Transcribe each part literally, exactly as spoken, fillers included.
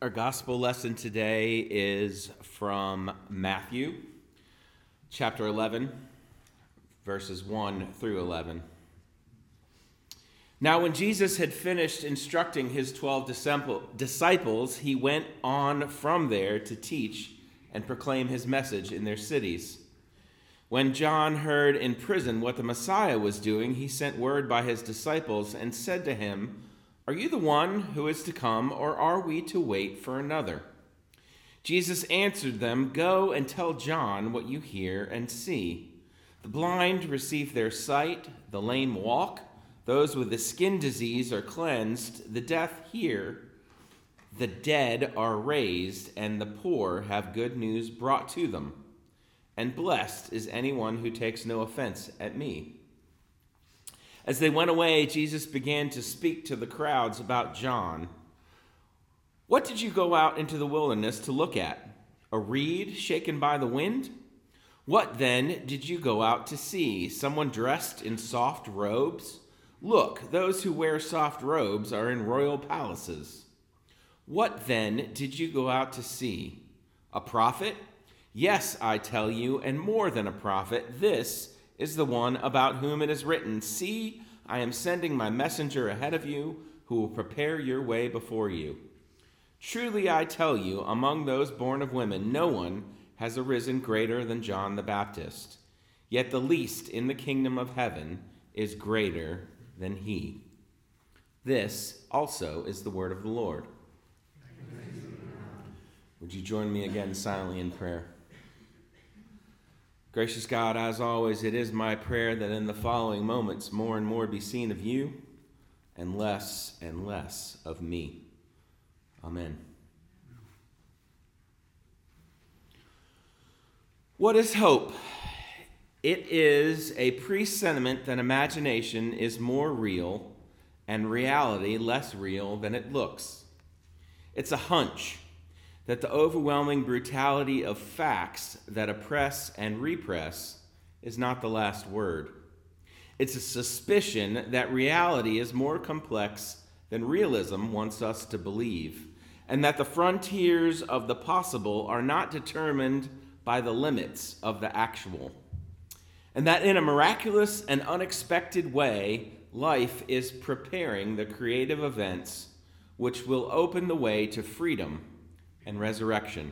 Our gospel lesson today is from Matthew, chapter eleven, verses one through eleven. Now, when Jesus had finished instructing his twelve disciples, he went on from there to teach and proclaim his message in their cities. When John heard in prison what the Messiah was doing, he sent word by his disciples and said to him, "Are you the one who is to come, or are we to wait for another?" Jesus answered them, "Go and tell John what you hear and see. The blind receive their sight, the lame walk, those with the skin disease are cleansed, the deaf hear, the dead are raised, and the poor have good news brought to them. And blessed is anyone who takes no offense at me." As they went away, Jesus began to speak to the crowds about John. "What did you go out into the wilderness to look at? A reed shaken by the wind? What then did you go out to see? Someone dressed in soft robes? Look, those who wear soft robes are in royal palaces. What then did you go out to see? A prophet? Yes, I tell you, and more than a prophet. This is the one about whom it is written, 'See, I am sending my messenger ahead of you, who will prepare your way before you.' Truly I tell you, among those born of women, no one has arisen greater than John the Baptist. Yet the least in the kingdom of heaven is greater than he." This also is the word of the Lord. Would you join me again silently in prayer? Gracious God, as always, it is my prayer that in the following moments more and more be seen of you and less and less of me. Amen. What is hope? It is a presentiment that imagination is more real and reality less real than it looks. It's a hunch that the overwhelming brutality of facts that oppress and repress is not the last word. It's a suspicion that reality is more complex than realism wants us to believe, and that the frontiers of the possible are not determined by the limits of the actual, and that in a miraculous and unexpected way, life is preparing the creative events which will open the way to freedom and resurrection.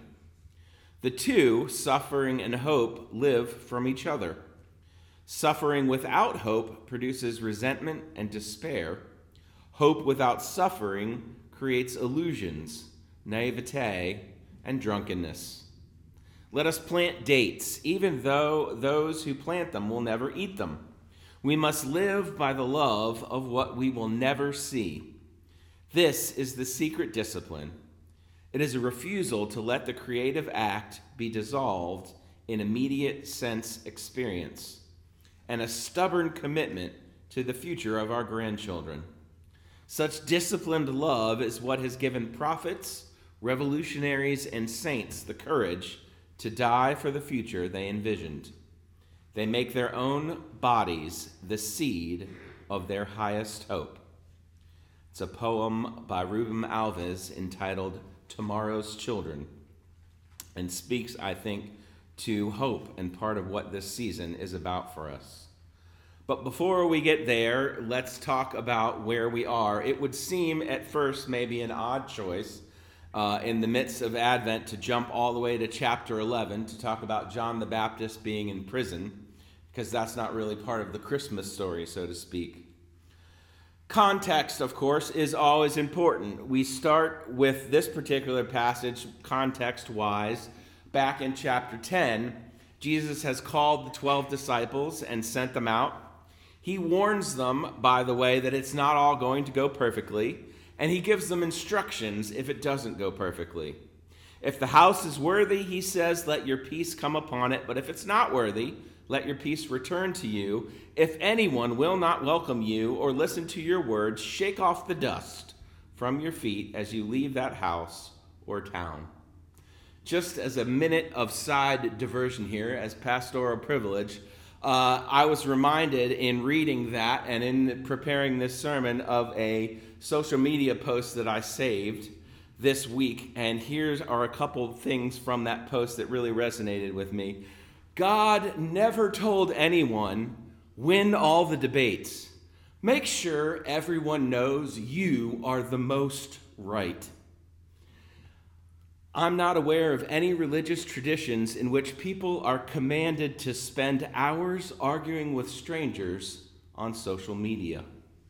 The two, suffering and hope, live from each other. Suffering without hope produces resentment and despair. Hope without suffering creates illusions, naivete, and drunkenness. Let us plant dates, even though those who plant them will never eat them. We must live by the love of what we will never see. This is the secret discipline. It is a refusal to let the creative act be dissolved in immediate sense experience, and a stubborn commitment to the future of our grandchildren. Such disciplined love is what has given prophets, revolutionaries, and saints the courage to die for the future they envisioned. They make their own bodies the seed of their highest hope. It's a poem by Ruben Alves entitled "Tomorrow's Children," and speaks, I think, to hope and part of what this season is about for us. But before we get there, let's talk about where we are. It would seem at first maybe an odd choice uh, in the midst of Advent to jump all the way to chapter eleven to talk about John the Baptist being in prison, because that's not really part of the Christmas story, so to speak. Context, of course, is always important. We start with this particular passage, context-wise. Back in chapter ten, Jesus has called the twelve disciples and sent them out. He warns them, by the way, that it's not all going to go perfectly, and he gives them instructions if it doesn't go perfectly. If the house is worthy, he says, let your peace come upon it, but if it's not worthy, let your peace return to you. If anyone will not welcome you or listen to your words, shake off the dust from your feet as you leave that house or town. Just as a minute of side diversion here, as pastoral privilege, uh, I was reminded in reading that and in preparing this sermon of a social media post that I saved this week, and here are a couple of things from that post that really resonated with me. God never told anyone, win all the debates. Make sure everyone knows you are the most right. I'm not aware of any religious traditions in which people are commanded to spend hours arguing with strangers on social media.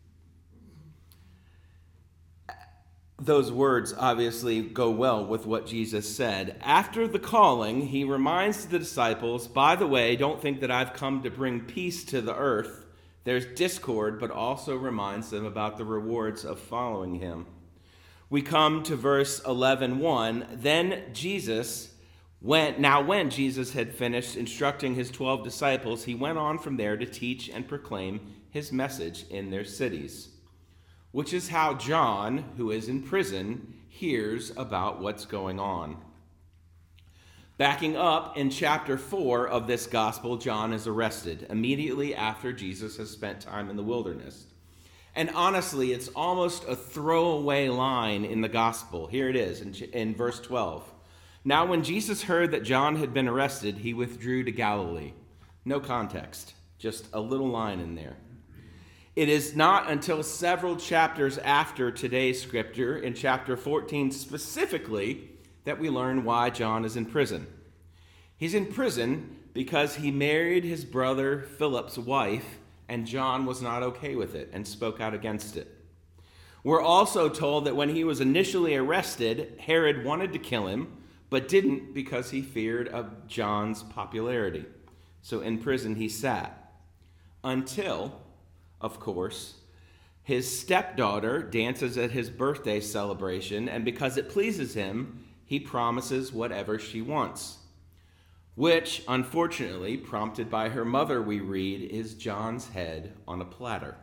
Those words obviously go well with what Jesus said. After the calling, he reminds the disciples, by the way, don't think that I've come to bring peace to the earth. There's discord, but also reminds them about the rewards of following him. We come to verse eleven one. Then Jesus went, now when Jesus had finished instructing his twelve disciples, he went on from there to teach and proclaim his message in their cities, which is how John, who is in prison, hears about what's going on. Backing up in chapter four of this gospel, John is arrested immediately after Jesus has spent time in the wilderness. And honestly, it's almost a throwaway line in the gospel. Here it is in, in verse twelve. Now when Jesus heard that John had been arrested, he withdrew to Galilee. No context, just a little line in there. It is not until several chapters after today's scripture, in chapter fourteen specifically, that we learn why John is in prison. He's in prison because he married his brother Philip's wife, and John was not okay with it and spoke out against it. We're also told that when he was initially arrested, Herod wanted to kill him, but didn't because he feared of John's popularity. So in prison he sat. Until, of course, his stepdaughter dances at his birthday celebration, and because it pleases him, he promises whatever she wants. Which, unfortunately, prompted by her mother, we read, is John's head on a platter.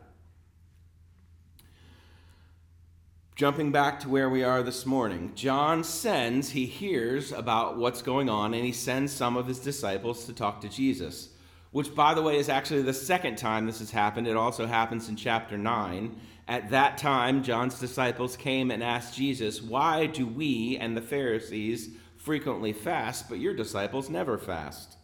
Jumping back to where we are this morning, John sends, he hears about what's going on, and he sends some of his disciples to talk to Jesus, which, by the way, is actually the second time this has happened. It also happens in chapter nine. At that time, John's disciples came and asked Jesus, why do we and the Pharisees frequently fast, but your disciples never fast?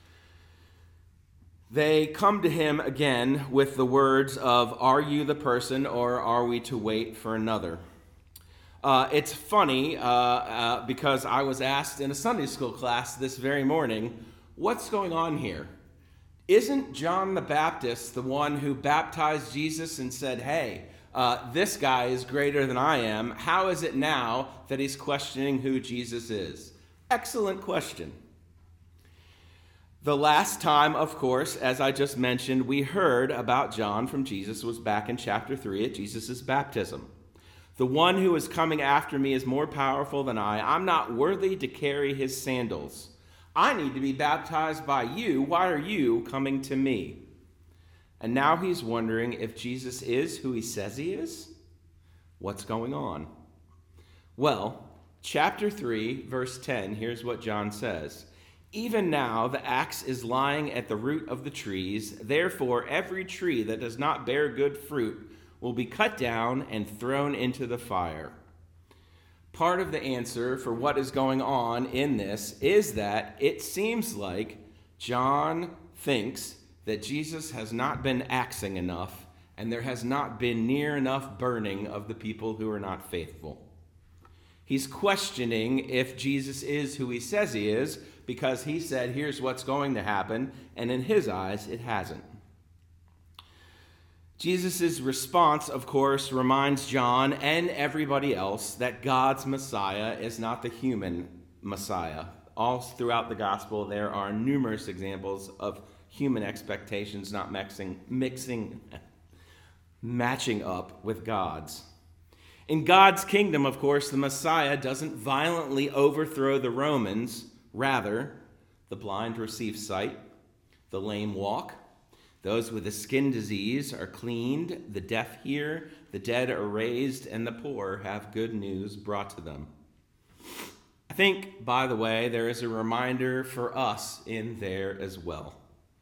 They come to him again with the words of, are you the person, or are we to wait for another? Uh, it's funny uh, uh, because I was asked in a Sunday school class this very morning, what's going on here? Isn't John the Baptist the one who baptized Jesus and said, hey, uh, this guy is greater than I am? How is it now that he's questioning who Jesus is? Excellent question. The last time, of course, as I just mentioned, we heard about John from Jesus was back in chapter three at Jesus' baptism. The one who is coming after me is more powerful than I. I'm not worthy to carry his sandals. I need to be baptized by you. Why are you coming to me? And now he's wondering if Jesus is who he says he is. What's going on? Well, chapter three, verse ten, here's what John says. Even now the axe is lying at the root of the trees. Therefore, every tree that does not bear good fruit will be cut down and thrown into the fire. Part of the answer for what is going on in this is that it seems like John thinks that Jesus has not been axing enough, and there has not been near enough burning of the people who are not faithful. He's questioning if Jesus is who he says he is, because he said, here's what's going to happen, and in his eyes, it hasn't. Jesus' response, of course, reminds John and everybody else that God's Messiah is not the human Messiah. All throughout the gospel, there are numerous examples of human expectations not mixing, mixing, matching up with God's. In God's kingdom, of course, the Messiah doesn't violently overthrow the Romans. Rather, the blind receive sight, the lame walk, those with a skin disease are cleaned, the deaf hear, the dead are raised, and the poor have good news brought to them. I think, by the way, there is a reminder for us in there as well.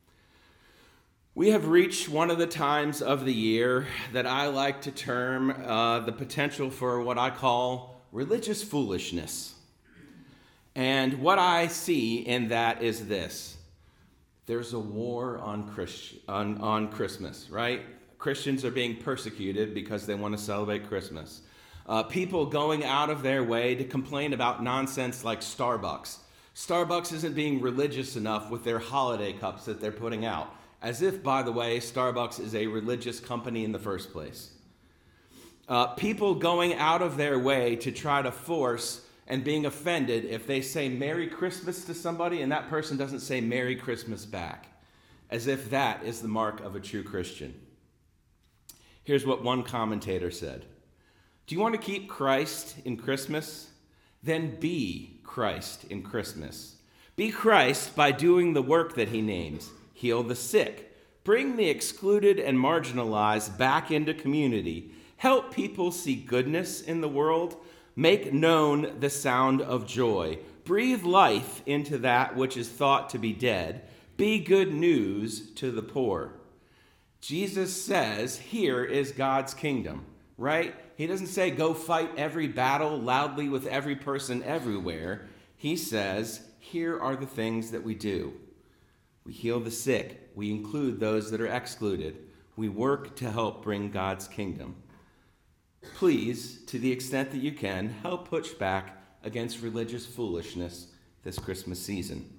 We have reached one of the times of the year that I like to term uh, the potential for what I call religious foolishness. And what I see in that is this. There's a war on, Christ, on, on Christmas, right? Christians are being persecuted because they want to celebrate Christmas. Uh, people going out of their way to complain about nonsense like Starbucks. Starbucks isn't being religious enough with their holiday cups that they're putting out. As if, by the way, Starbucks is a religious company in the first place. Uh, people going out of their way to try to force and being offended if they say Merry Christmas to somebody and that person doesn't say Merry Christmas back, as if that is the mark of a true Christian. Here's what one commentator said. Do you want to keep Christ in Christmas? Then be Christ in Christmas. Be Christ by doing the work that he names. Heal the sick. Bring the excluded and marginalized back into community. Help people see goodness in the world. Make known the sound of joy. Breathe life into that which is thought to be dead. Be good news to the poor. Jesus says, here is God's kingdom, right? He doesn't say go fight every battle loudly with every person everywhere. He says, here are the things that we do. We heal the sick. We include those that are excluded. We work to help bring God's kingdom. Please, to the extent that you can, help push back against religious foolishness this Christmas season.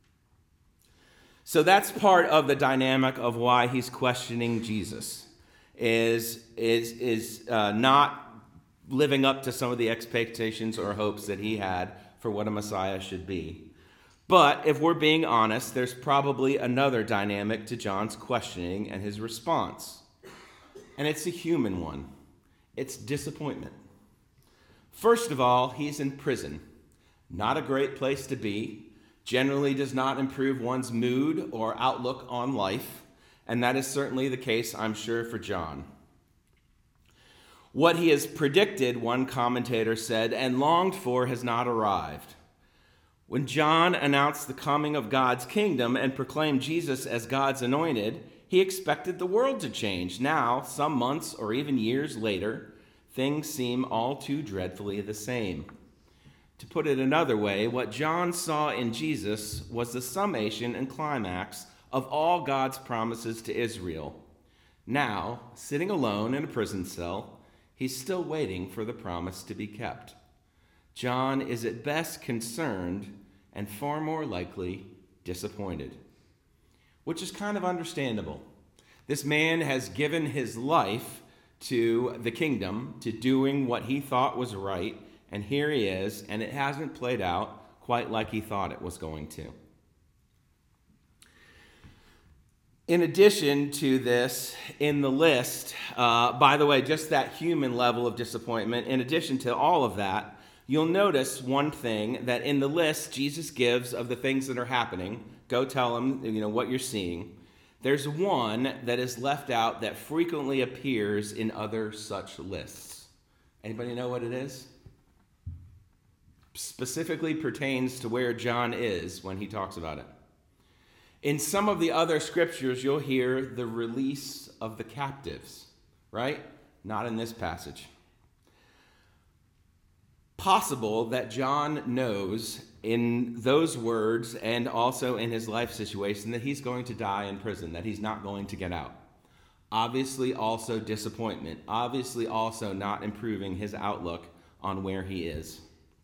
So that's part of the dynamic of why he's questioning Jesus, is, is, is uh, not living up to some of the expectations or hopes that he had for what a Messiah should be. But if we're being honest, there's probably another dynamic to John's questioning and his response. And it's a human one. It's disappointment. First of all, he's in prison. Not a great place to be. Generally does not improve one's mood or outlook on life. And that is certainly the case, I'm sure, for John. What he has predicted, one commentator said, and longed for has not arrived. When John announced the coming of God's kingdom and proclaimed Jesus as God's anointed, he expected the world to change. Now, some months or even years later, things seem all too dreadfully the same. To put it another way, what John saw in Jesus was the summation and climax of all God's promises to Israel. Now, sitting alone in a prison cell, he's still waiting for the promise to be kept. John is at best concerned and far more likely disappointed, which is kind of understandable. This man has given his life to the kingdom, to doing what he thought was right, and here he is, and it hasn't played out quite like he thought it was going to. In addition to this, in the list, uh, by the way, just that human level of disappointment, in addition to all of that, you'll notice one thing, that in the list Jesus gives of the things that are happening. Go tell them, you know, what you're seeing. There's one that is left out that frequently appears in other such lists. Anybody know what it is? Specifically pertains to where John is when he talks about it. In some of the other scriptures, you'll hear the release of the captives, right? Not in this passage. Possible that John knows in those words and also in his life situation that he's going to die in prison, that he's not going to get out. Obviously also disappointment. Obviously also not improving his outlook on where he is.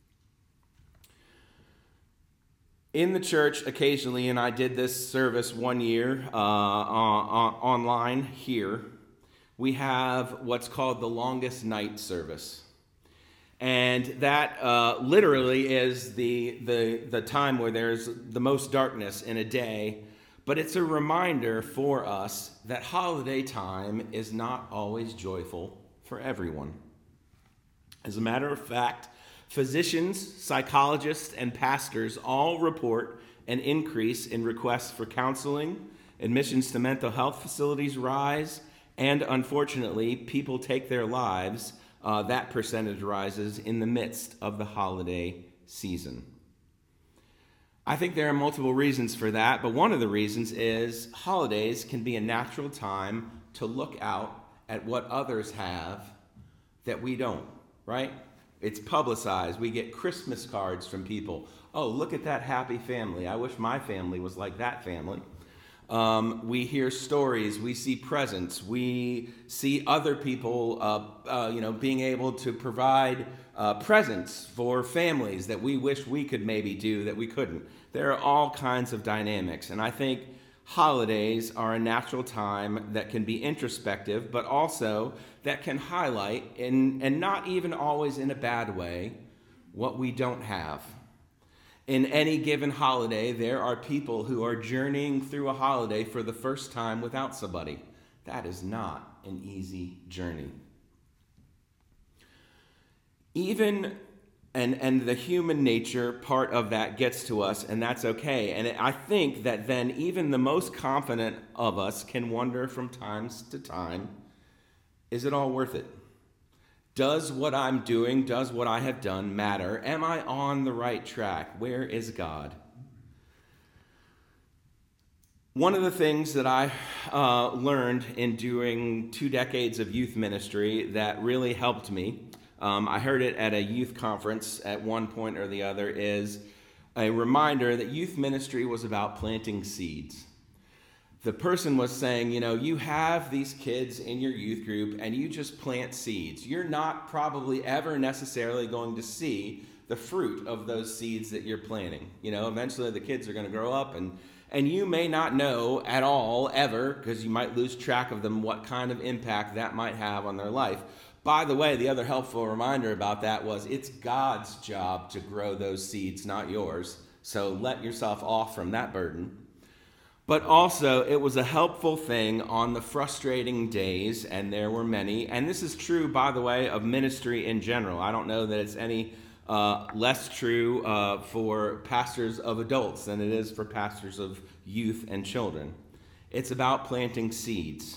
In the church occasionally, and I did this service one year uh, on, online here, we have what's called the longest night service. And that uh, literally is the, the, the time where there's the most darkness in a day. But it's a reminder for us that holiday time is not always joyful for everyone. As a matter of fact, physicians, psychologists, and pastors all report an increase in requests for counseling, admissions to mental health facilities rise, and unfortunately, people take their lives. Uh, that percentage rises in the midst of the holiday season. I think there are multiple reasons for that, but one of the reasons is holidays can be a natural time to look out at what others have that we don't, right? It's publicized. We get Christmas cards from people. Oh, look at that happy family. I wish my family was like that family. Um, we hear stories. We see presents. We see other people, uh, uh, you know, being able to provide uh, presents for families that we wish we could maybe do that we couldn't. There are all kinds of dynamics, and I think holidays are a natural time that can be introspective, but also that can highlight, in, and not even always in a bad way, what we don't have. In any given holiday, there are people who are journeying through a holiday for the first time without somebody. That is not an easy journey. Even And and the human nature part of that gets to us, and that's okay. And I think that then even the most confident of us can wonder from times to time, is it all worth it? Does what I'm doing, does what I have done matter? Am I on the right track? Where is God? One of the things that I uh, learned in doing two decades of youth ministry that really helped me, Um, I heard it at a youth conference at one point or the other, is a reminder that youth ministry was about planting seeds. The person was saying, you know, you have these kids in your youth group and you just plant seeds. You're not probably ever necessarily going to see the fruit of those seeds that you're planting. You know, eventually the kids are going to grow up and and you may not know at all ever, because you might lose track of them, what kind of impact that might have on their life. By the way, the other helpful reminder about that was it's God's job to grow those seeds, not yours. So let yourself off from that burden. But also, it was a helpful thing on the frustrating days, and there were many. And this is true, by the way, of ministry in general. I don't know that it's any uh, less true uh, for pastors of adults than it is for pastors of youth and children. It's about planting seeds.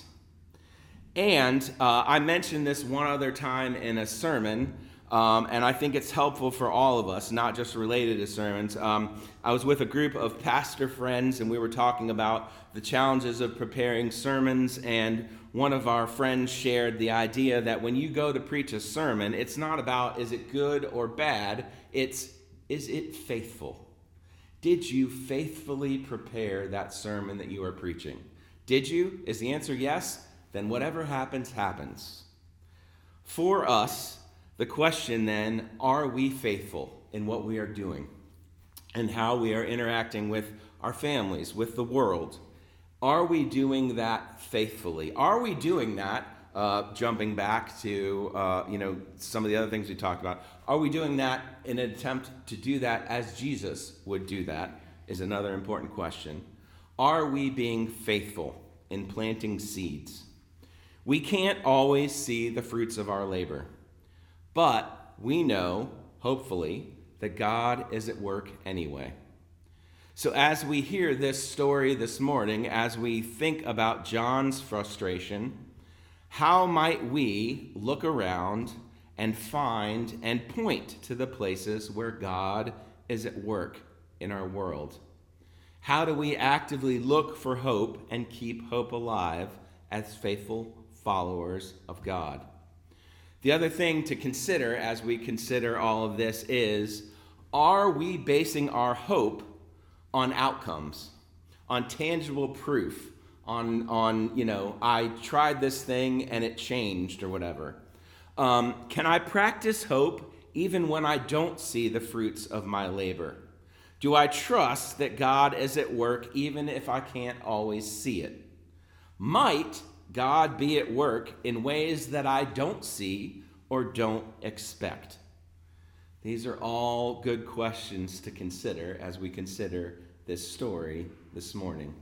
And uh, I mentioned this one other time in a sermon, um, and I think it's helpful for all of us, not just related to sermons. Um, I was with a group of pastor friends, and we were talking about the challenges of preparing sermons, and one of our friends shared the idea that when you go to preach a sermon, it's not about is it good or bad, it's is it faithful? Did you faithfully prepare that sermon that you are preaching? Did you? Is the answer yes? Then whatever happens, happens. For us, the question then, are we faithful in what we are doing and how we are interacting with our families, with the world? Are we doing that faithfully? Are we doing that, uh, jumping back to uh, you know some of the other things we talked about, are we doing that in an attempt to do that as Jesus would do that, is another important question. Are we being faithful in planting seeds? We can't always see the fruits of our labor, but we know, hopefully, that God is at work anyway. So as we hear this story this morning, as we think about John's frustration, how might we look around and find and point to the places where God is at work in our world? How do we actively look for hope and keep hope alive as faithful followers of God? The other thing to consider as we consider all of this is, are we basing our hope on outcomes, on tangible proof, on, on you know, I tried this thing and it changed or whatever? Um, can I practice hope even when I don't see the fruits of my labor? Do I trust that God is at work even if I can't always see it? Might God be at work in ways that I don't see or don't expect? These are all good questions to consider as we consider this story this morning.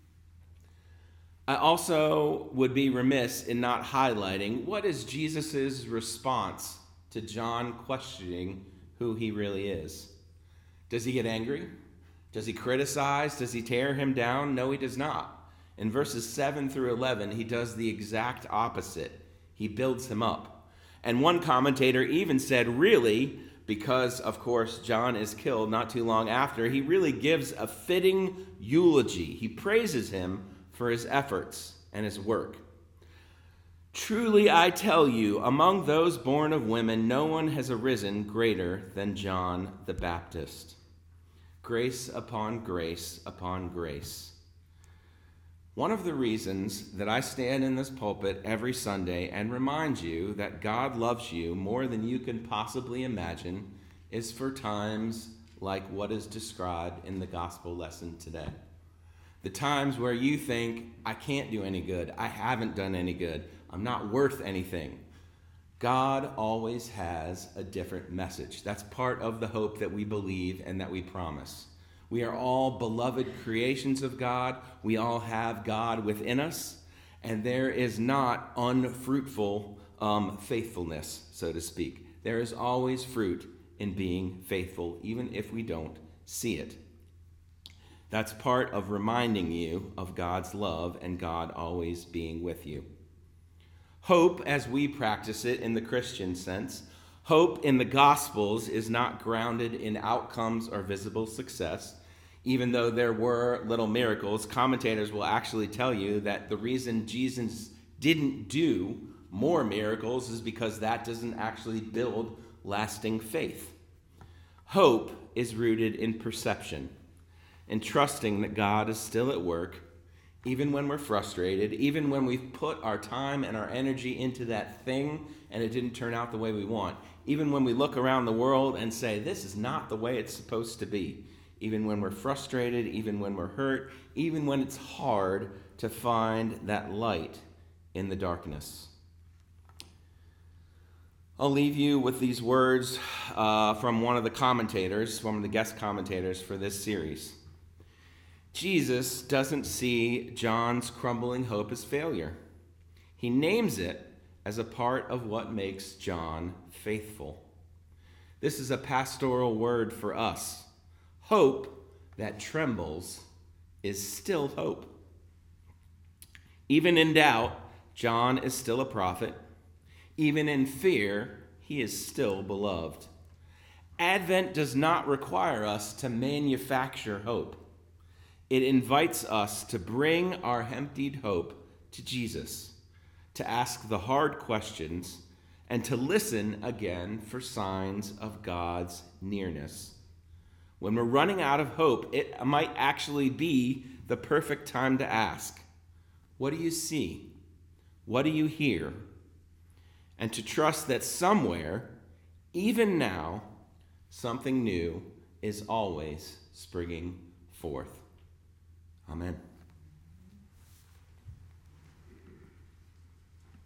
I also would be remiss in not highlighting what is Jesus' response to John questioning who he really is. Does he get angry? Does he criticize? Does he tear him down? No, he does not. In verses seven through eleven, he does the exact opposite. He builds him up. And one commentator even said, really, because, of course, John is killed not too long after, he really gives a fitting eulogy. He praises him for his efforts and his work. Truly I tell you, among those born of women, no one has arisen greater than John the Baptist. Grace upon grace upon grace. One of the reasons that I stand in this pulpit every Sunday and remind you that God loves you more than you can possibly imagine is for times like what is described in the gospel lesson today. The times where you think, I can't do any good, I haven't done any good, I'm not worth anything. God always has a different message. That's part of the hope that we believe and that we promise. We are all beloved creations of God. We all have God within us, and there is not unfruitful um, faithfulness, so to speak. There is always fruit in being faithful, even if we don't see it. That's part of reminding you of God's love and God always being with you. Hope, as we practice it in the Christian sense, hope in the Gospels is not grounded in outcomes or visible success. Even though there were little miracles, commentators will actually tell you that the reason Jesus didn't do more miracles is because that doesn't actually build lasting faith. Hope is rooted in perception, in trusting that God is still at work, even when we're frustrated, even when we've put our time and our energy into that thing and it didn't turn out the way we want, even when we look around the world and say, this is not the way it's supposed to be, even when we're frustrated, even when we're hurt, even when it's hard to find that light in the darkness. I'll leave you with these words uh, from one of the commentators, one of the guest commentators for this series. Jesus doesn't see John's crumbling hope as failure. He names it as a part of what makes John faithful. This is a pastoral word for us. Hope that trembles is still hope. Even in doubt, John is still a prophet. Even in fear, he is still beloved. Advent does not require us to manufacture hope. It invites us to bring our emptied hope to Jesus, to ask the hard questions, and to listen again for signs of God's nearness. When we're running out of hope, it might actually be the perfect time to ask, what do you see? What do you hear? And to trust that somewhere, even now, something new is always springing forth. Amen.